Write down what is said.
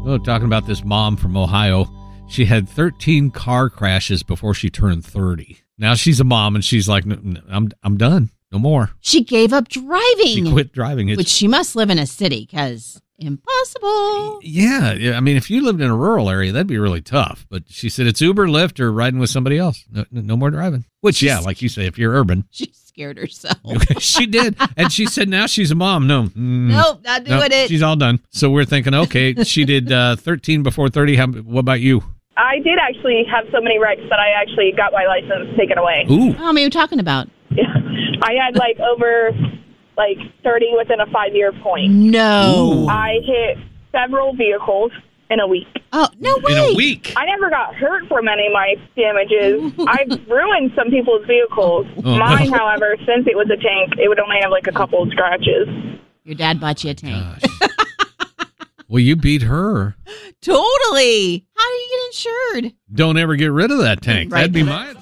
Oh, talking about this mom from Ohio. She had 13 car crashes before she turned 30. Now she's a mom and she's like, I'm done. No more. She gave up driving. She quit driving. Which she must live in a city because impossible. Yeah. I mean, if you lived in a rural area, that'd be really tough. But she said it's Uber, Lyft, or riding with somebody else. No more driving. Which, like you say, if you're urban. She scared herself. She did. And she said now she's a mom. Nope, not doing it. She's all done. So we're thinking, okay, she did 13 before 30. What about you? I did actually have so many wrecks that I actually got my license taken away. Ooh. How many are you talking about? Yeah. I had over 30 within a 5-year point. No. Ooh. I hit several vehicles in a week. Oh, no way. In a week? I never got hurt from any of my damages. I've ruined some people's vehicles. Oh, Mine, no. however, since it was a tank, it would only have a couple of scratches. Your dad bought you a tank. Gosh. Well, you beat her. Totally. How do you get insured? Don't ever get rid of that tank. Right. That'd be my